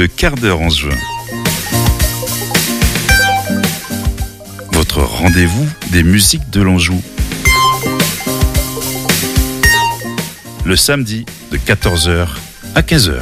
le quart d'heure en juin. Votre rendez-vous des musiques de l'Anjou. Le samedi de 14h à 15h.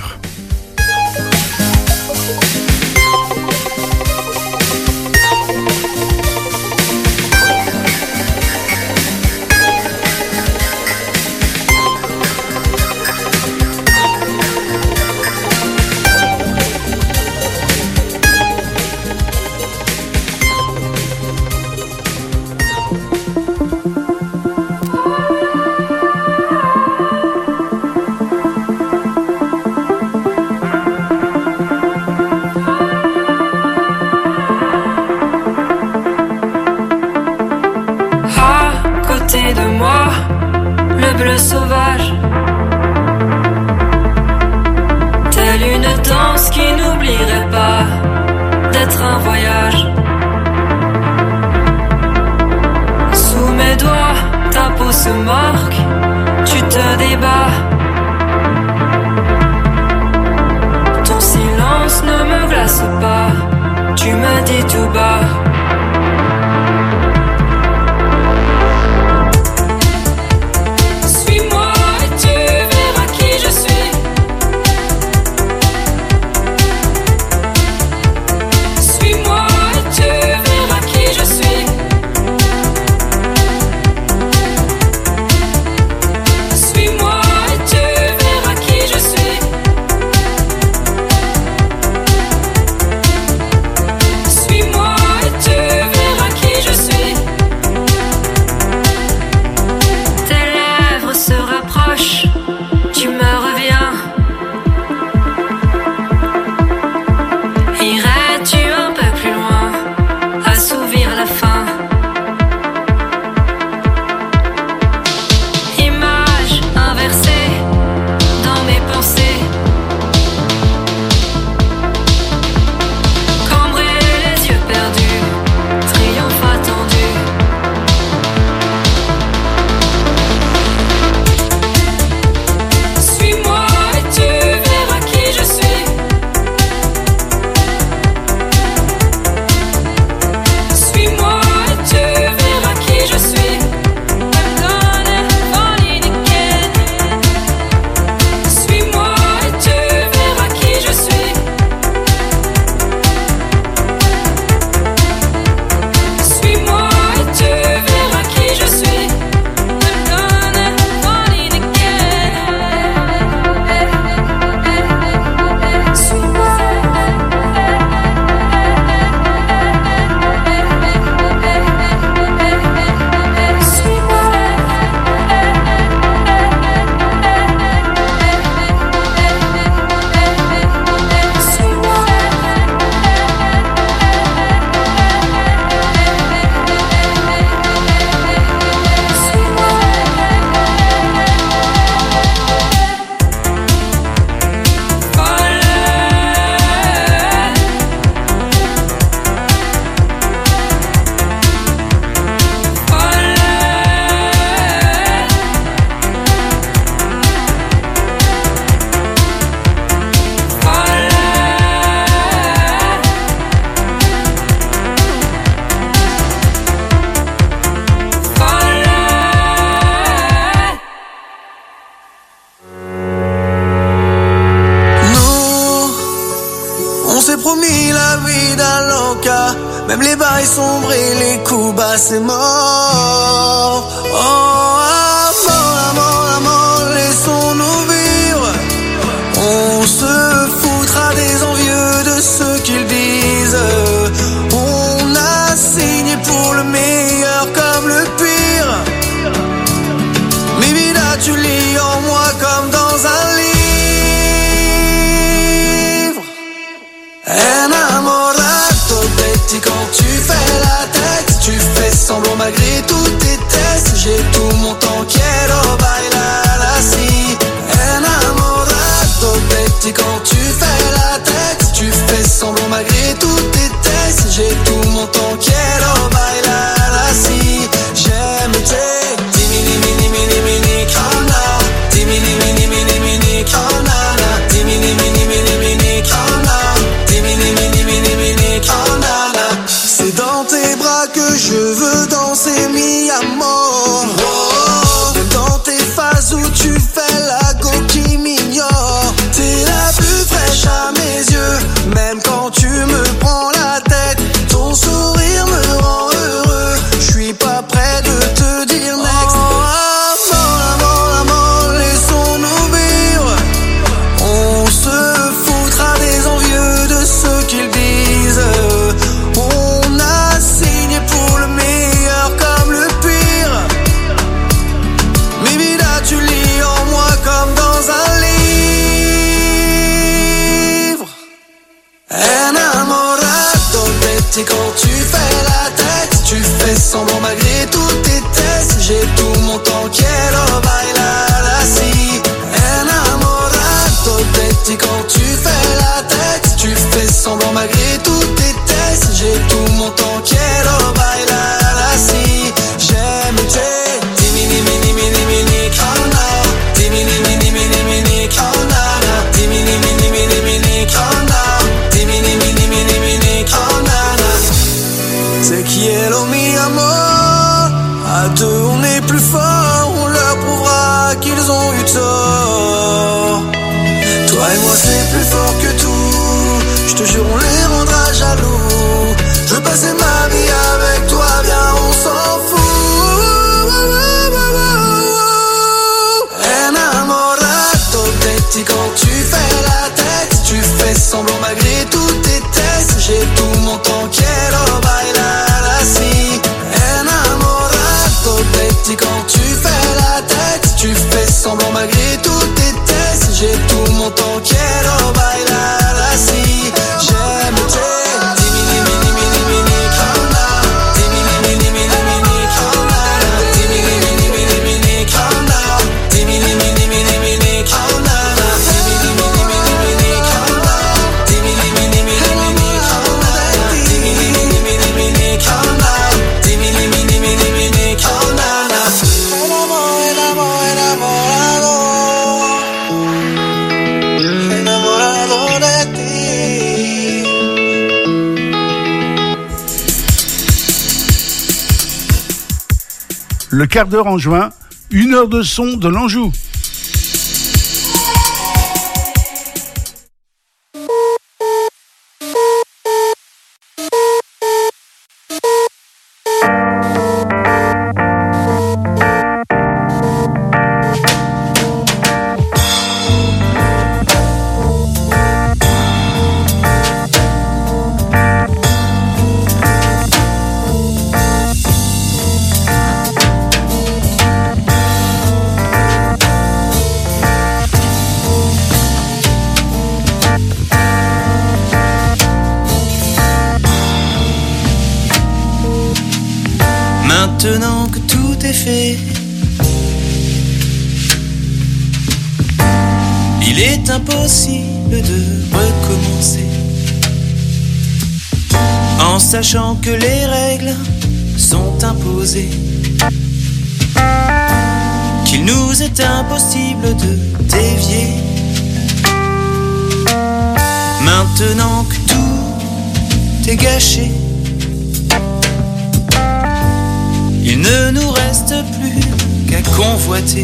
Même les bails sombres et les coups bas, c'est mort. Oh, amant, laissons-nous vivre. On se foutra des envieux de ce qu'ils disent. On a signé pour le meilleur comme le pire. Mi vida, tu lis en moi comme dans un livre. Enamorato de ti quand tu fais la tête. Tu fais semblant malgré tous tes tests. J'ai tout mon temps, quiero bailar así. Enamorato de ti quand tu fais la tête. Tu fais semblant malgré tous tes tests. J'ai tout mon temps, quiero bailar así. J'aime tes mini mini mini mini crana. Mini mini mini mini crana. Mini mini mini mini crana. pas que je veux danser mi amor. Même dans tes phases où tu fais la coquille m'ignore. T'es la plus fraîche à mes yeux, même quand tu me prends la tête. Ton sourire me rend heureux, je suis pas prêt de te dire next. Amor, laissons-nous vivre. On se foutra des envieux de ce qu'ils disent. On a signé pour le meilleur comme le pire. Mi vida, tu lis en moi comme dans un livre. Enamorado de ti quand tu fais la tête. Tu fais semblant malgré tous tes tests. J'ai tout mon temps, quiero bailar así. Enamorado de ti quand tu fais la tête. Tu fais semblant malgré tous tes tests. J'ai tout mon temps, quiero bailar así. J'aime tes dimini mini mini mini kana. Dimini mini mini mini kana. Dimini mini mini mini kana. Dimini mini mini mini kana. C'est quiero mi amor. À deux on est plus fort. On leur prouvera qu'ils ont eu tort. Toi et moi c'est plus fort que tout. Je te jure on les rendra jaloux. Je veux passer ma vie avec toi, viens on s'en fout. Enamorado de ti quand tu fais la tête. Tu fais semblant malgré tous tes tests. J'ai tout mon temps, quiero bailar así. Enamorado de ti quand tu fais la tête. Tu fais semblant malgré tous tes tests. J'ai tout mon temps, quiero bailar así. J'aime tes dimini mini mini mini kana. Dimini mini mini mini kana. Dimini mini mini mini kana. Dimini mini mini mini kana. Dimini mini mini mini kana. Dimini mini mini mini kana. Dimini mini mini mini kana. Dimini mini mini mini kana. Enamorado de ti. Le quart d'heure en juin, 1 heure de son de l'Anjou. Maintenant que tout est fait, il est impossible de recommencer. En sachant que les règles sont imposées, qu'il nous est impossible de dévier. Maintenant que tout est gâché, il ne nous reste plus qu'à convoiter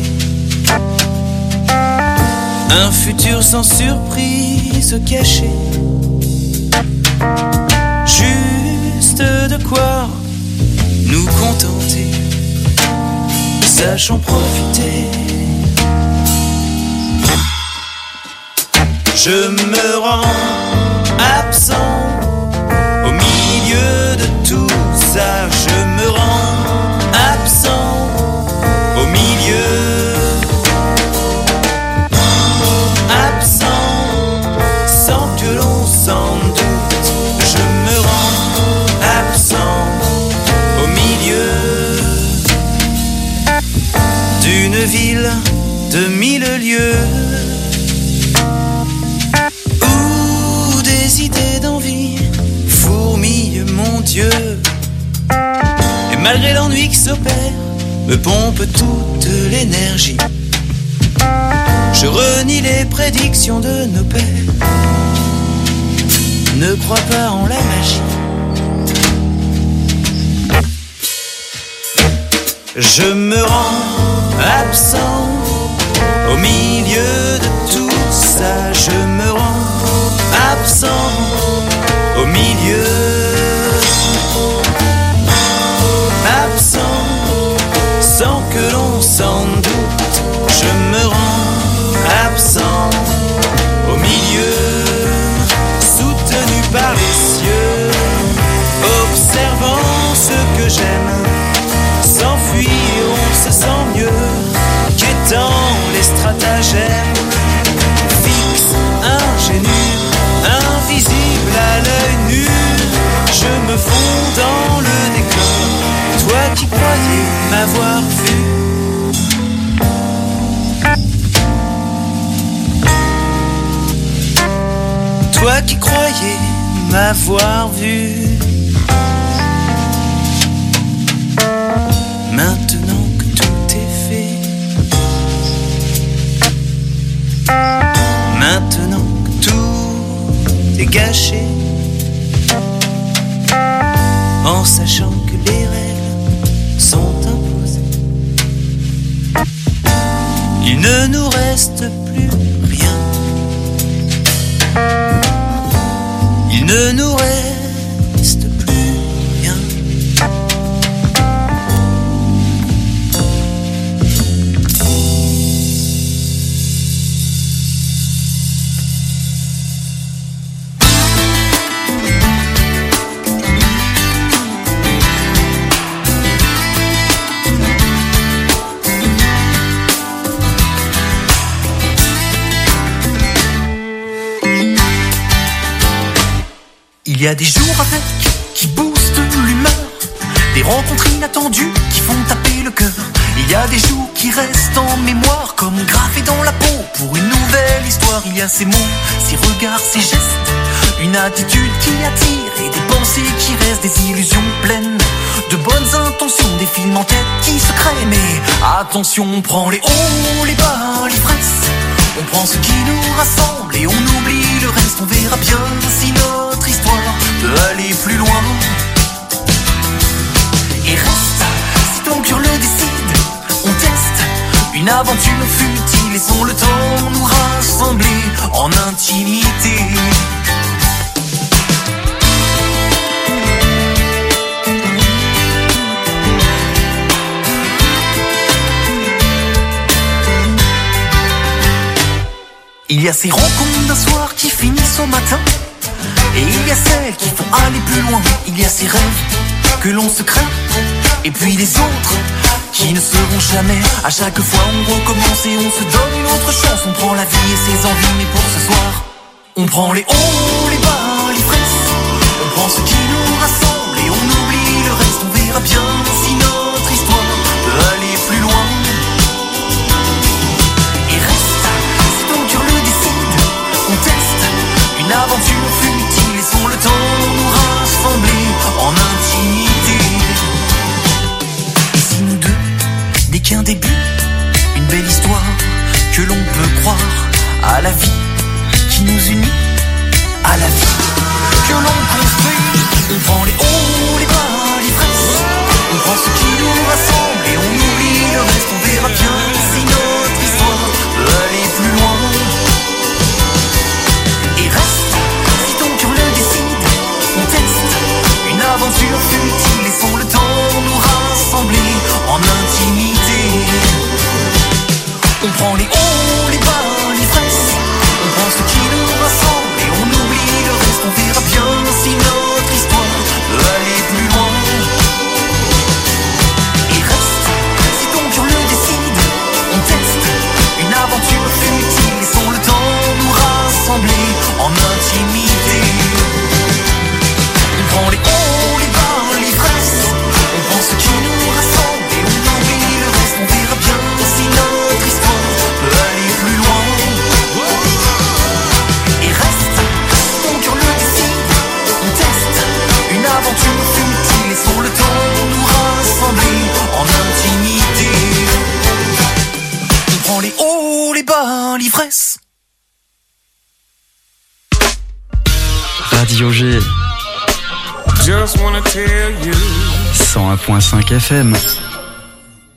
un futur sans surprise cachée. Juste de quoi nous contenter, sachons profiter. Je me rends absent au milieu de tout ça. Je me rends absent au milieu, absent sans que l'on s'en doute. Je me rends absent au milieu d'une ville de 1000 lieues, où des idées d'envie fourmillent, mon Dieu. Et malgré l'ennui qui s'opère, me pompe toute l'énergie. Je renie les prédictions de nos pères, ne crois pas en la magie. Je me rends absent au milieu de tout ça. Je me rends absent au milieu. Absent sans que l'on s'en doute. Je me rends absent au milieu. Soutenu par les cieux, observant ce que j'aime. S'enfuir, on se sent mieux, quêtant les stratagèmes. Fixe, ingénu, invisible à l'œil nu. Je me fonds dans le décor, toi qui croyais m'avoir vu. Toi qui croyais m'avoir vu. Maintenant que tout est fait, maintenant que tout est gâché, en sachant que les règles sont imposées, il ne nous reste plus rien. Il ne nous reste plus rien. Il y a des jours avec qui boostent l'humeur, des rencontres inattendues qui font taper le cœur. Il y a des jours qui restent en mémoire comme gravés dans la peau pour une nouvelle histoire. Il y a ces mots, ces regards, ces gestes, une attitude qui attire et des pensées qui restent, des illusions pleines de bonnes intentions, des films en tête qui se créent. Mais attention, on prend les hauts, les bas, l'ivresse. On prend ce qui nous rassemble et on oublie le reste. On verra bien si notre histoire peut aller plus loin. Et reste, si ton cœur le décide, on teste une aventure futile. Laissons le temps nous rassembler en intimité. Il y a ces rencontres d'un soir qui finissent au matin, et il y a celles qui font aller plus loin. Il y a ces rêves que l'on se craint, et puis les autres qui ne seront jamais. À chaque fois on recommence et on se donne une autre chance. On prend la vie et ses envies, mais pour ce soir on prend les hauts, les bas, l'ivresse. On prend ce qui nous rassemble et on oublie le reste. On verra bien si notre histoire peut aller plus loin. Une aventure futile, laissons le temps nous rassembler en intimité. Et si nous deux n'est qu'un début, une belle histoire que l'on peut croire à la vie qui nous unit, à la vie que l'on construit. On prend les hauts, les bas, l'ivresse. On prend ce qui nous rassemble et on oublie le reste. On verra bien si notre histoire peut aller plus loin. Aventure futile, laissons le temps nous rassembler en intimité. On prend les hauts, les bas, l'ivresse. On prend ce qui nous rassemble et on oublie le reste. On verra bien si notre histoire peut aller plus loin. Et reste, si ton cœur le décide, on teste une aventure futile, laissons le temps nous rassembler en intimité. On prend les hauts, les bas, l'ivresse. On prend ce qui nous rassemble et on oublie le reste. On verra bien si notre histoire peut aller plus loin. Et reste, si ton cœur le décide, on teste une aventure futile. Laissons le temps nous rassembler en intimité. On prend les hauts, les bas, l'ivresse. Radio G. 101.5 FM.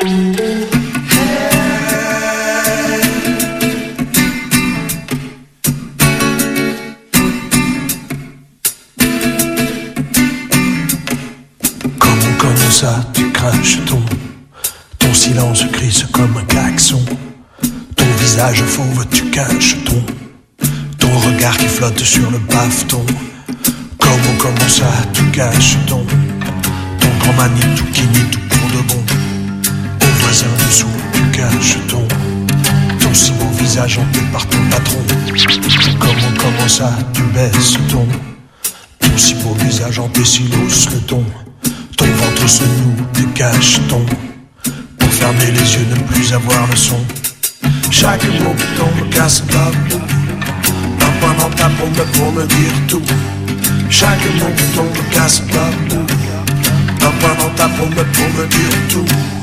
Comment ça, tu craches ton silence crisse comme un klaxon. Ton visage fauve, tu caches ton regard qui flotte sur le bafeton. Comment ça, tu caches ton grand Manitou qui nie tout pour de bon. Au voisin dessous, tu caches ton si beau visage hanté par ton patron. Comment ça, tu baisses ton si beau visage hanté silence le ton. Ton ventre se noue, tu caches pour fermer les yeux, ne plus avoir le son. Chaque mot qui tombe casse la boue. Un point dans ta paume pour me dire tout. Chaque mot qui tombe casse la boue. Un point dans ta paume pour me dire tout.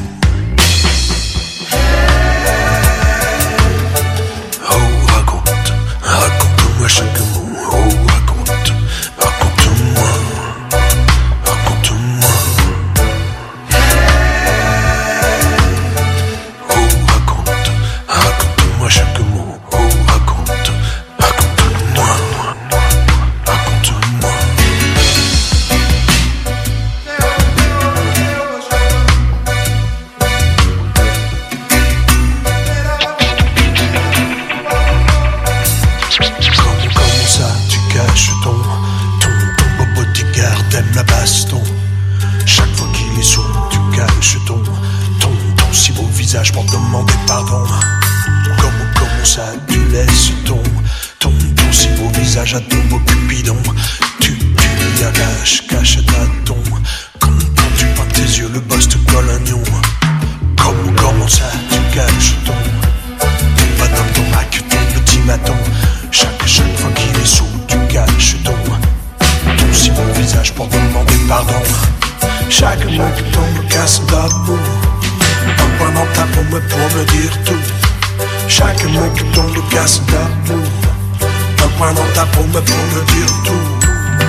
Oh, raconte-moi chaque mot. Oh, raconte-moi. Raconte-moi chaque mot, oh raconte-moi, raconte-moi. Comment ça tu caches ton beau bodyguard aime la baston. Chaque fois qu'il est sourd tu caches ton si beau visage pour demander pardon. Comment ça tu laisses ton si beau visage à ton beau cupidon. Tu lui cache ta ton. Quand tu peins tes yeux le boss te colle un nion. Comment ça tu caches ton madame, ton Mac, ton petit maton. Chaque fois qu'il est sous tu caches ton si beau visage pour demander pardon. Chaque mot qui tombe casse la boue. Un point dans ta paume pour me dire tout. Chaque mot qui tombe casse la boue. Un point dans ta paume pour me dire tout.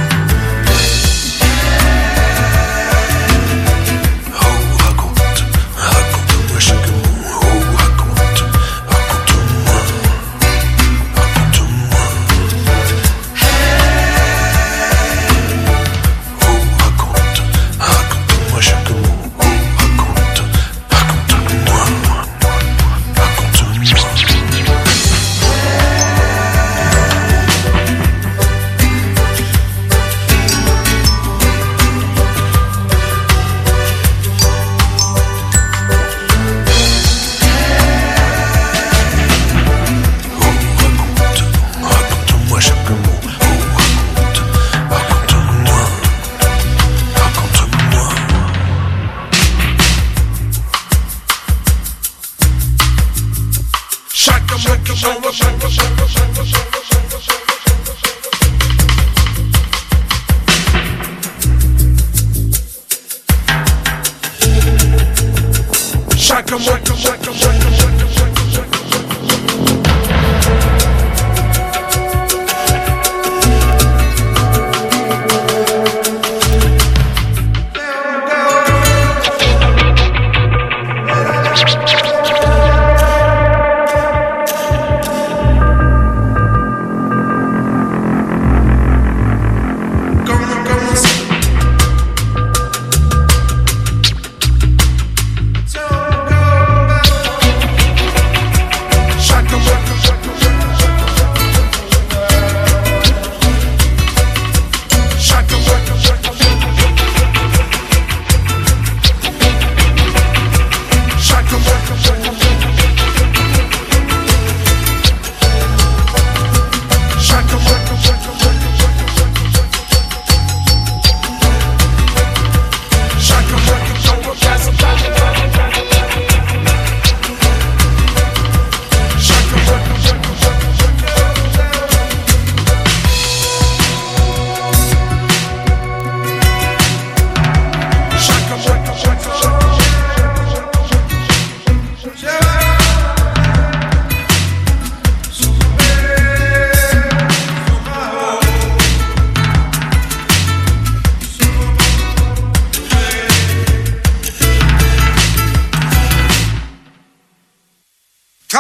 Oh, raconte-moi chaque mot. Oh, raconte-moi. Oh, raconte-moi chaque mot.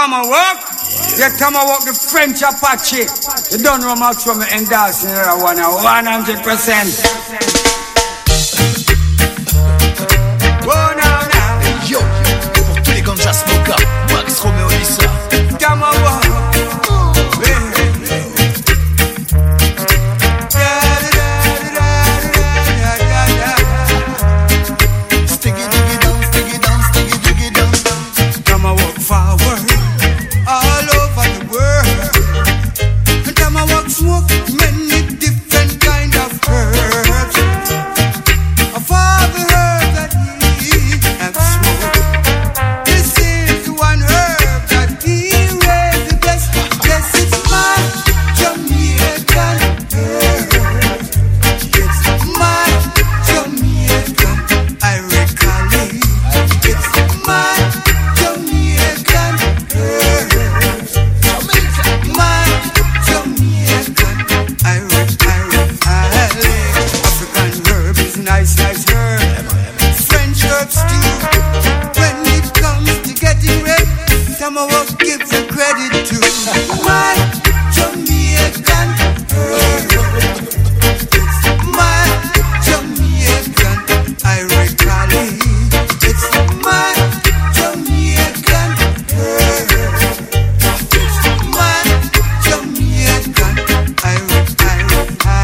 Tomahawk? Yeah, Tomahawk, the French Apache. You don't know much from the endorsing that one, 100%. Yo, pour tous les ganja smokers, Max Romeo Lisa. Tomahawk. Forward, all over the world. And time I walk smoke many different kind of herbs. Of all the herbs that he have smoked, this is the one herb that he raised the best. Yes, it's my Jamaican herb. It's my Jamaican, I recall it. It's my nice herb, French herbs too. When it comes to getting red, Tomahawk gives the credit to my Jamaican herb. It's my Jamaican, I recall it. It's my Jamaican herb. It's my Jamaican, I recall it.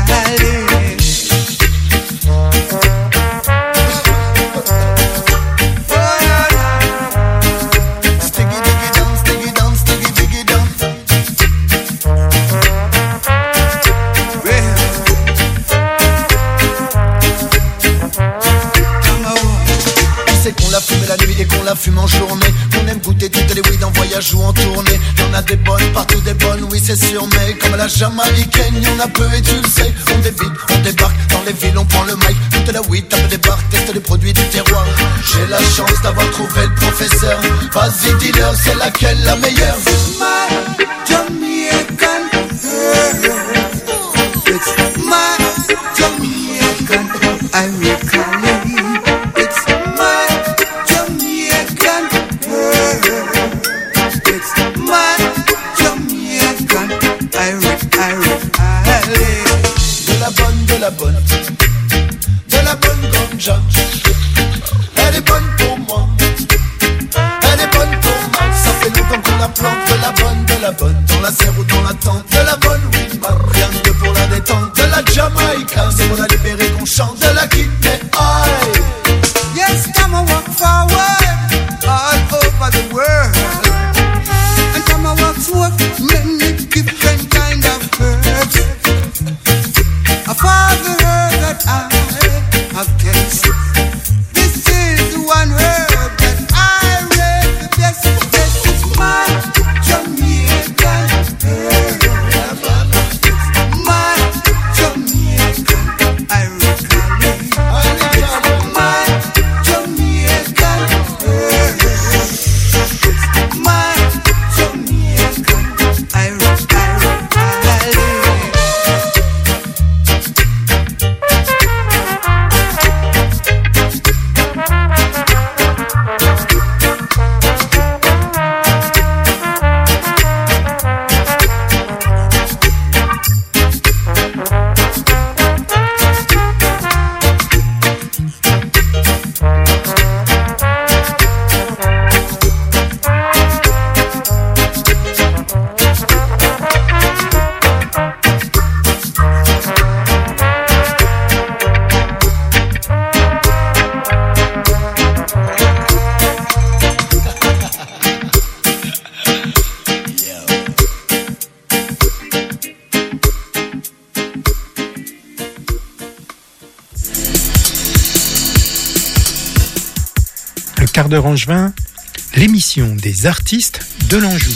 Qu'on la fume en journée, qu'on aime goûter toutes les weed en voyage ou en tournée. Y'en a des bonnes, partout des bonnes, oui c'est sûr. Mais comme la jamaïcaine, y'en a peu et tu le sais. On dévide, on débarque, dans les villes on prend le mic. Toute la weed, tape des bars, teste les produits du terroir. J'ai la chance d'avoir trouvé le professeur. Vas-y dealer, c'est laquelle la meilleure? It's my Jamaican herb. It's my Jamaican, I recall it. It's my Jamaican herb. It's my Jamaican, I recall it. De la bonne, de la bonne, de la bonne ganja. Elle est bonne pour moi, elle est bonne pour moi. Ça fait longtemps qu'on la plante. De la bonne, dans la serre ou dans la tente. De la bonne weed man, rien que pour la détente. De la Jamaïca, c'est pour la libérer qu'on chante. De la kidney high. Yes, come on, walk forward, all over the world. And come on, walk smoke many different kind of herbs. Of all the herbs that I have tasted, this is the one herb that I rate the best. Yes, it's my Jamaican herb. It's my Jamaican, I recall it. It's my Jamaican herb. It's my Jamaican, I recall it. Quart d'heure Angevin, l'émission des artistes de l'Anjou.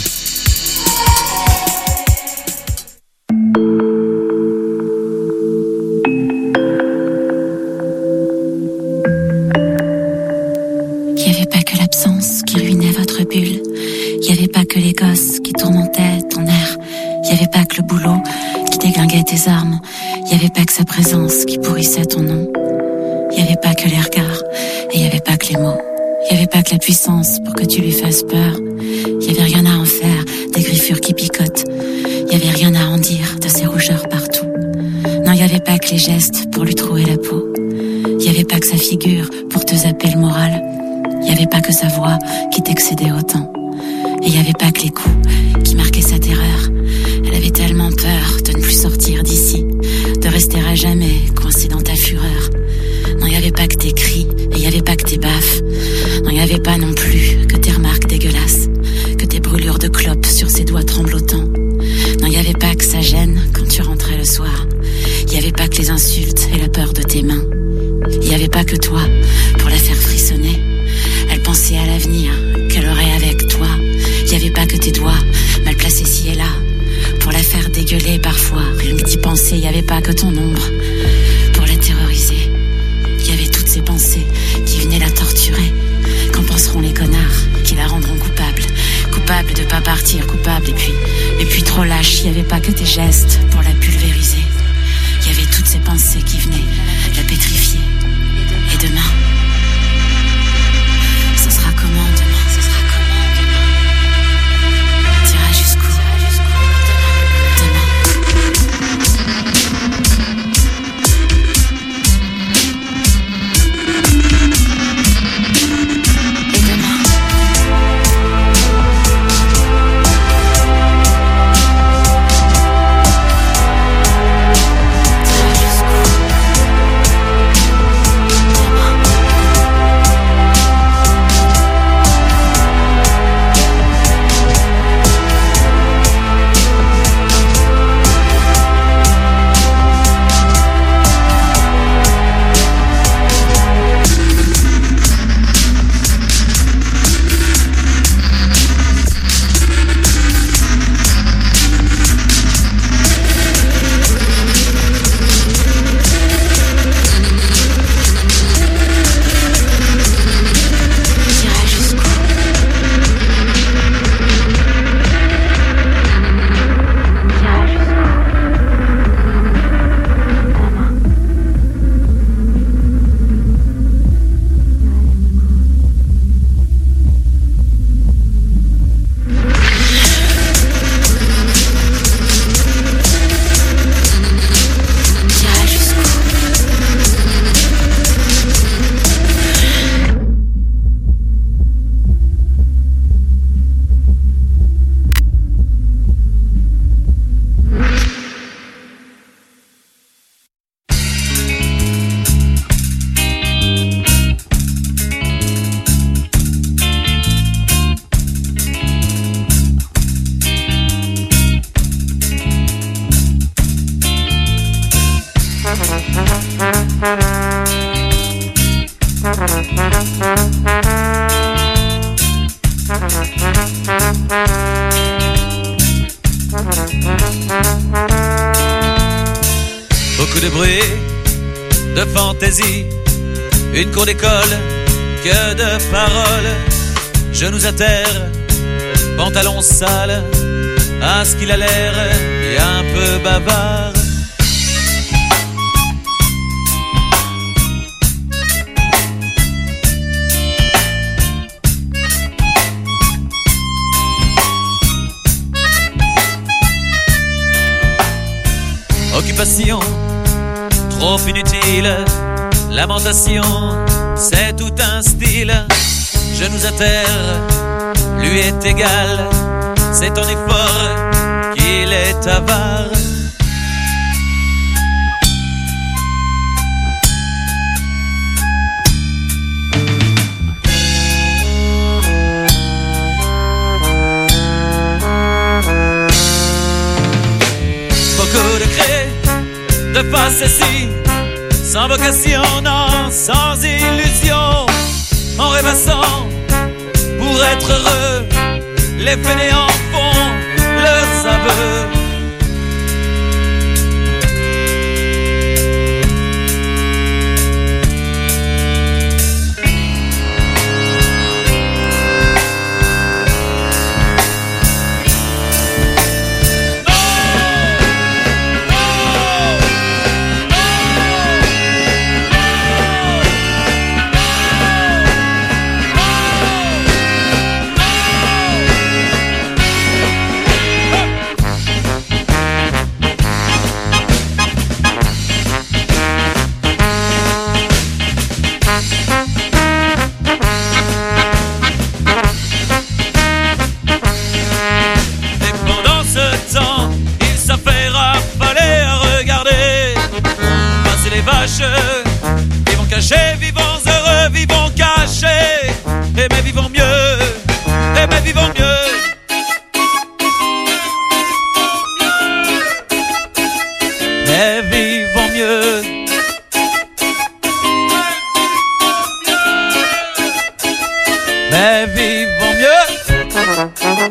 Il n'y avait pas que l'absence qui ruinait votre bulle. Il n'y avait pas que les gosses qui tourmentaient ton air. Il n'y avait pas que le boulot qui déglinguait tes armes. Il n'y avait pas que sa présence qui pourrissait ton nom. Il n'y avait pas que les regards et il n'y avait pas que les mots. Il n'y avait pas que la puissance pour que tu lui fasses peur. Il n'y avait rien à en faire. coiffure qui picote. Y avait rien à en dire de ses rougeurs partout. Non, y avait pas que les gestes pour lui trouer la peau. Y avait pas que sa figure pour te zapper le moral. Y avait pas que sa voix qui t'excédait autant. Et y avait pas que les coups qui marquaient sa terreur. Elle avait tellement peur de ne plus sortir d'ici, de rester à jamais coincée dans ta fureur. Non, y avait pas que tes cris, et y avait pas que tes baffes. Non, y avait pas non plus que tes remarques dégueulasses, que tes brûlures de clopes sur ses doigts tremblotants. Non, y avait pas que sa gêne quand tu rentrais le soir. Y avait pas que les insultes et la peur de tes mains. Y avait pas que toi pour la faire frissonner. Elle pensait à l'avenir qu'elle aurait avec toi. Y avait pas que tes doigts mal placés ci et là pour la faire dégueuler parfois. Rien que d'y penser, y avait pas que ton ombre pour la terroriser. Y avait toutes ces pensées qui venaient la torturer. Qu'en penseront les connards qui la rendront coupable? Coupable de pas partir, coupable et puis trop lâche. Y avait pas que tes gestes pour la pulvériser. Y avait toutes ces pensées qui venaient la pétrifier. Et demain, ce sera comment demain? Ce sera comment demain? T'iras jusqu'où? Beaucoup de bruit, de fantaisie, une cour d'école, que de paroles, genoux à terre, pantalon sale, à ce qu'il a l'air, et un peu bavard. Occupation trop inutile, lamentation, c'est tout un style. Genoux à terre, lui est égal, c'est ton effort qu'il est avare. Beaucoup de cris, de facéties, sans vocation, non, sans illusion, en rêvassant pour être heureux, les fainéants font leurs aveux. et vivons mieux.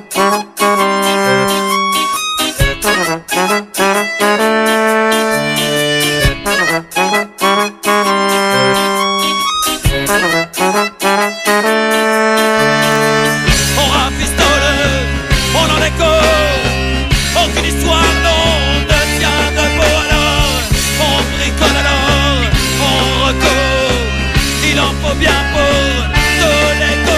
On rafistole, on en décore, aucune histoire non ne tient debout alors. On bricole alors, on recourt, il en faut bien pour tous les coups.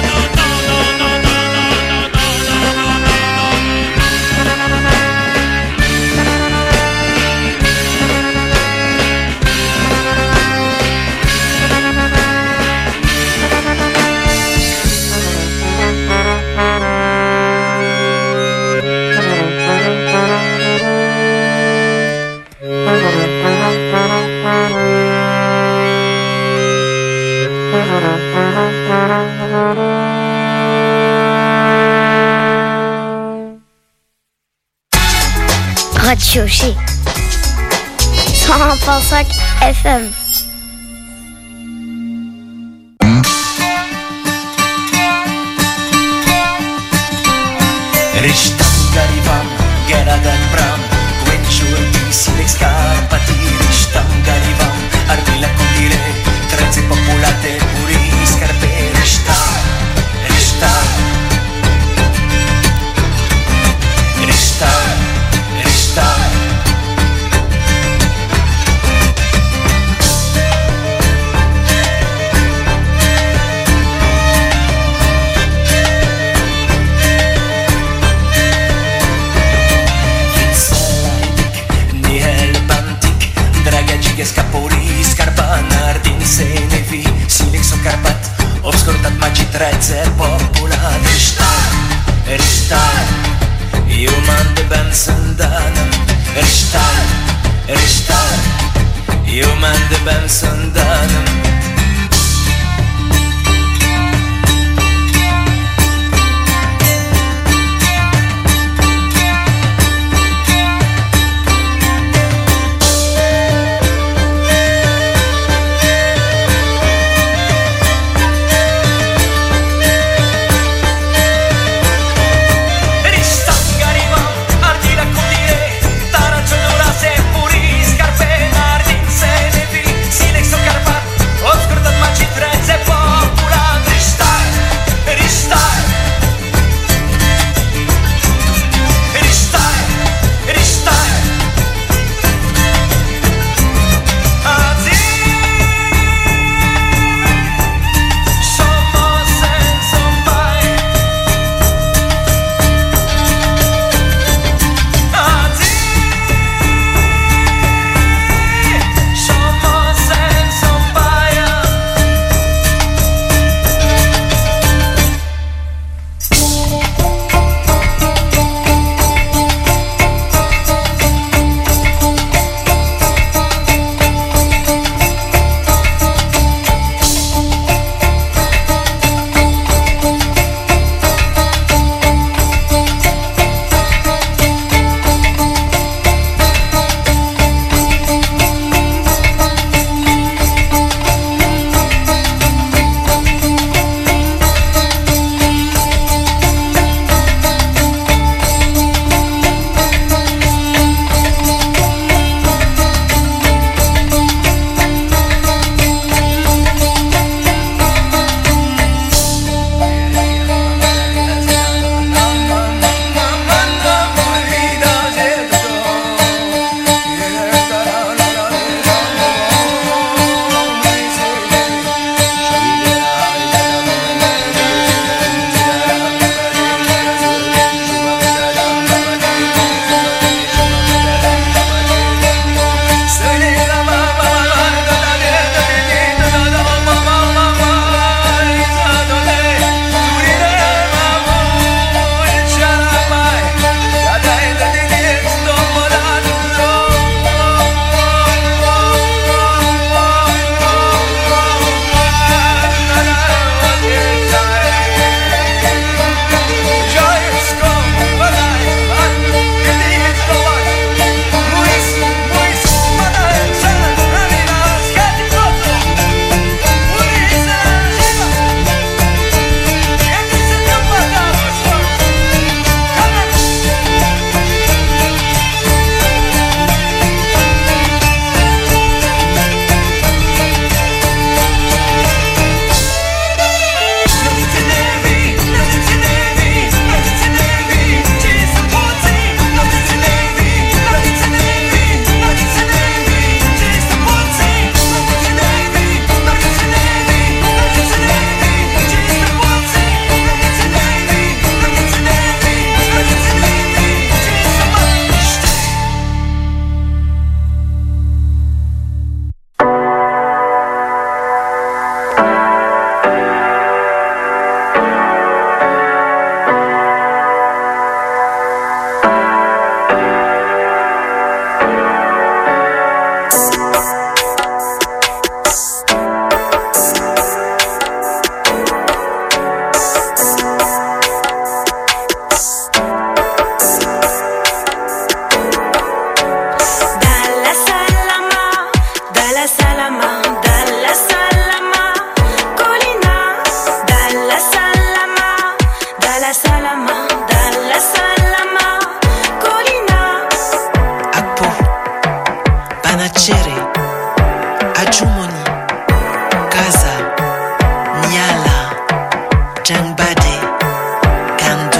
Radio G 101.5 FM. Rishtangarivam, Geradan Bram, Gwenchur, Silex Carpati, Rishtangarivam, Ardila Condile, Trezze popolate, Puri, Scarpe, Rishtar, Rishtar, Rishtar, Rishtar. Scapoli, Scarpanar, din Senevi, Silexo Carpat, obscurat magi trezze, popular, Rishtar, Rishtar, Human de Ben Sandanam, Rishtar, Rishtar, Human de Ben Sandanam. Oscar Jang Bade, Kandu.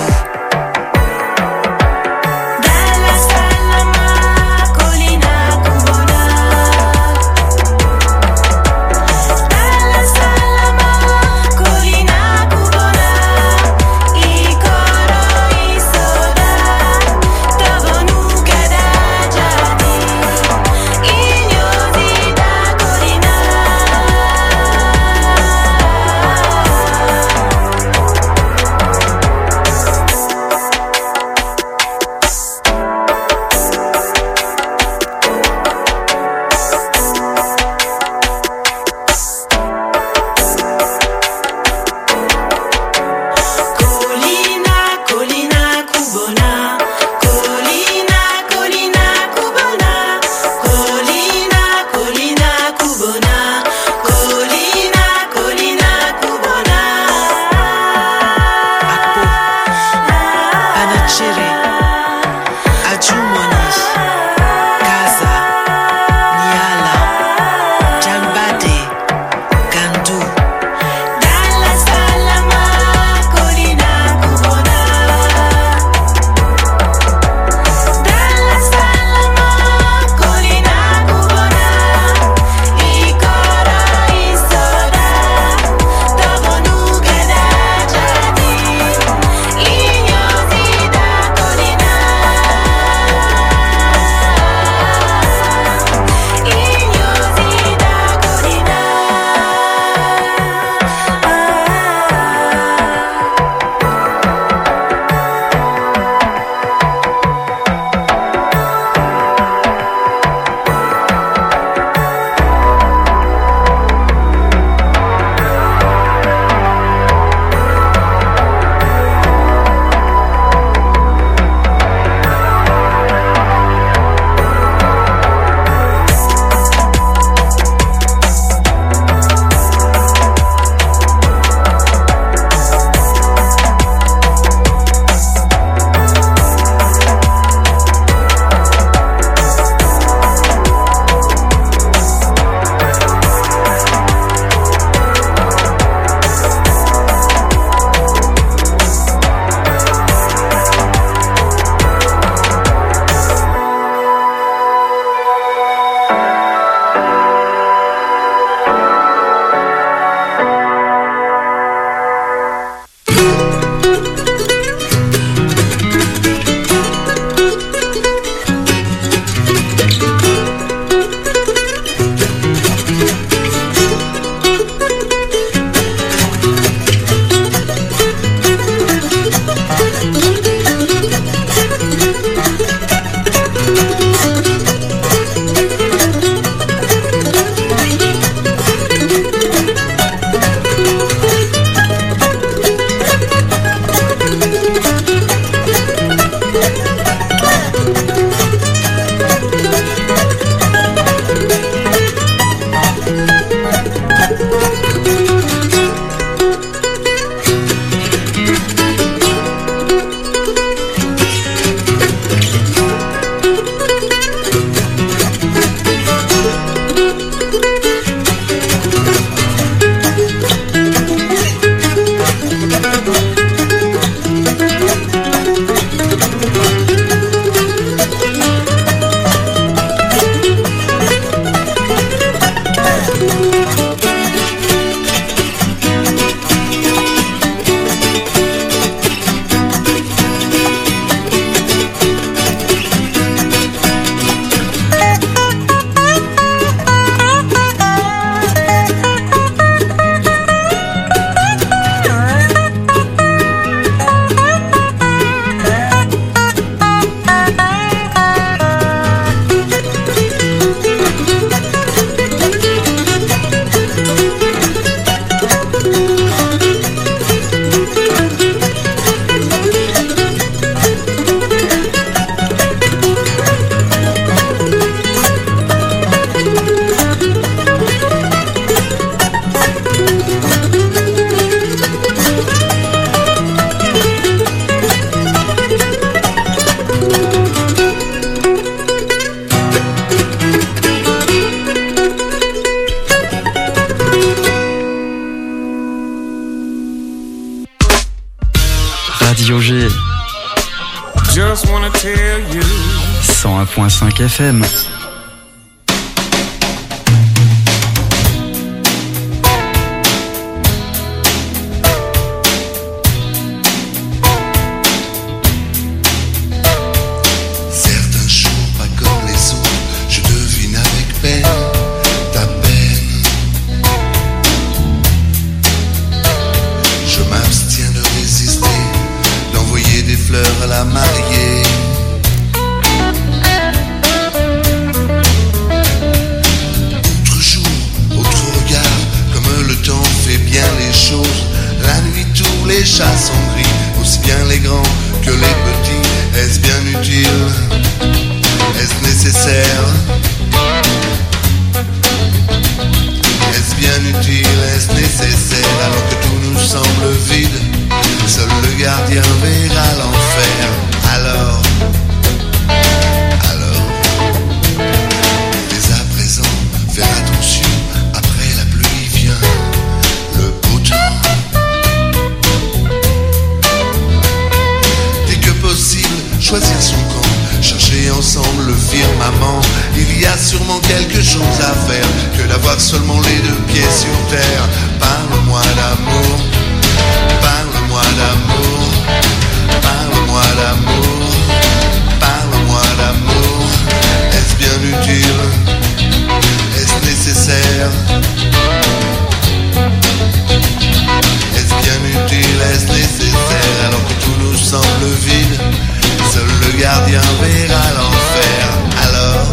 Radio G. Just wanna tell you. 101.5 FM. Certains jours, pas comme les autres, je devine avec peine ta peine. Je m'abstiens de résister, d'envoyer des fleurs à la mariée. Autre jour, autre regard, comme le temps fait bien les choses. La nuit, tous les chats sont gris, aussi bien les grands que les petits. Est-ce bien utile? Est-ce nécessaire? Est-ce bien utile? Est-ce nécessaire? Alors que tout nous semble vide, seul le gardien verra l'enfer. Alors, dès à présent, faire attention, après la pluie vient le beau temps. Dès que possible, choisir son camp, chercher ensemble le firmament. Il y a sûrement quelque chose à faire que d'avoir seulement les deux pieds sur terre. Parle-moi d'amour, parle-moi d'amour, parle-moi d'amour, parle-moi d'amour. Est-ce bien utile? Est-ce nécessaire? Est-ce bien utile? Est-ce nécessaire? Alors que tout nous semble vide, seul le gardien verra l'enfer. Alors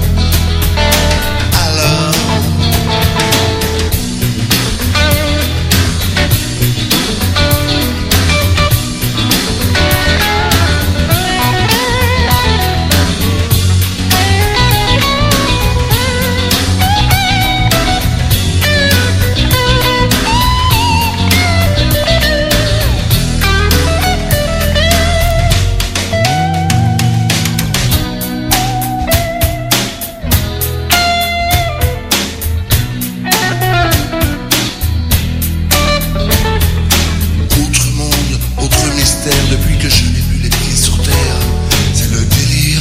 depuis que je n'ai plus les pieds sur terre, c'est le délire.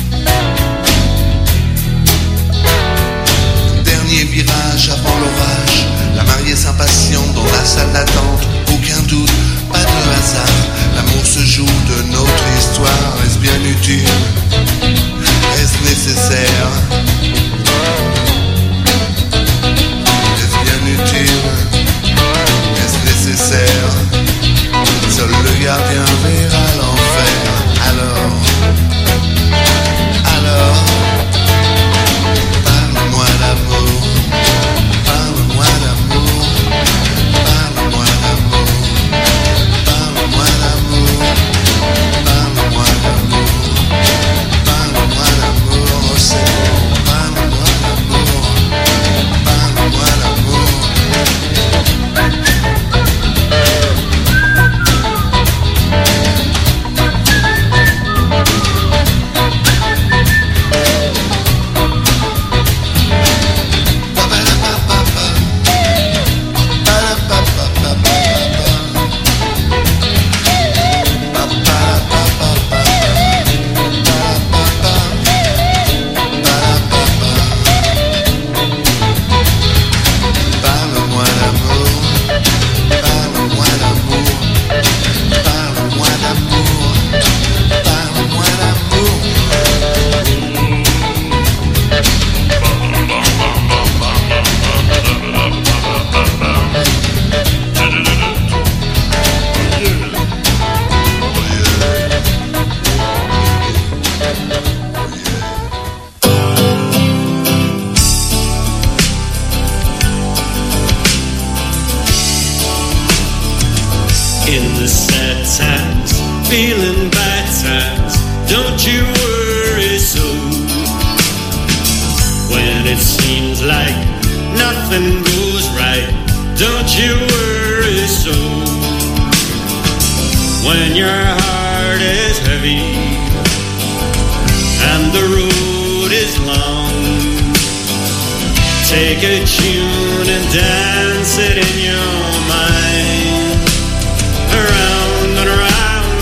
Dernier virage avant l'orage, la mariée s'impatiente dans la salle d'attente. Aucun doute, pas de hasard, l'amour se joue de notre histoire. Est-ce bien utile? Est-ce nécessaire? Est-ce bien utile? Est-ce nécessaire? Seul le gardien verra l'enfer. Alors, parle-moi d'amour, parle-moi d'amour, parle-moi d'amour, parle-moi d'amour, parle-moi d'amour, parle-moi d'amour, oh c'est bon, parle-moi d'amour, parle-moi d'amour. In the sad times, feeling bad times, don't you worry so. When it seems like nothing goes right, don't you worry so. When your heart is heavy and the road is long, take a tune and dance it in your mind. Around and around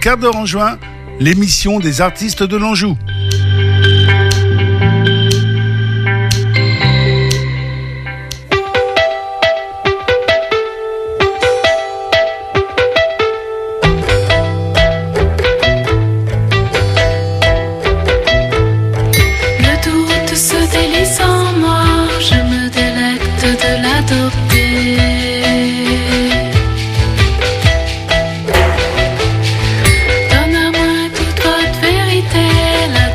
quart d'heure en juin, l'émission des artistes de l'Anjou. Donne-moi toute votre vérité, la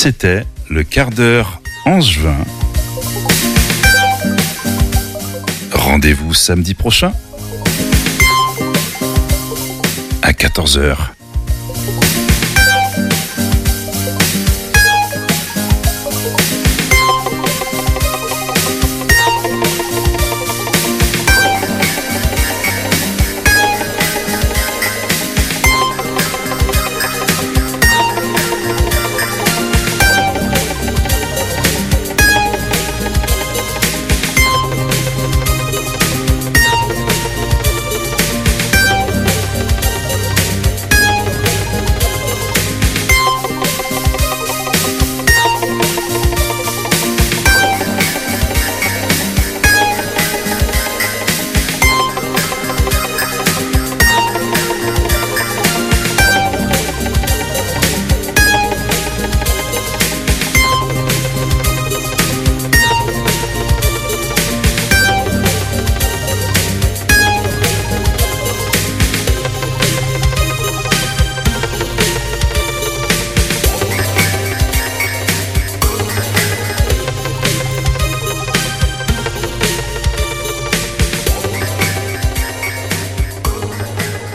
c'était le quart d'heure angevin. Rendez-vous samedi prochain à 14h.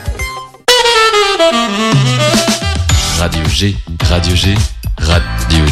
Radio G, Radio G, Radio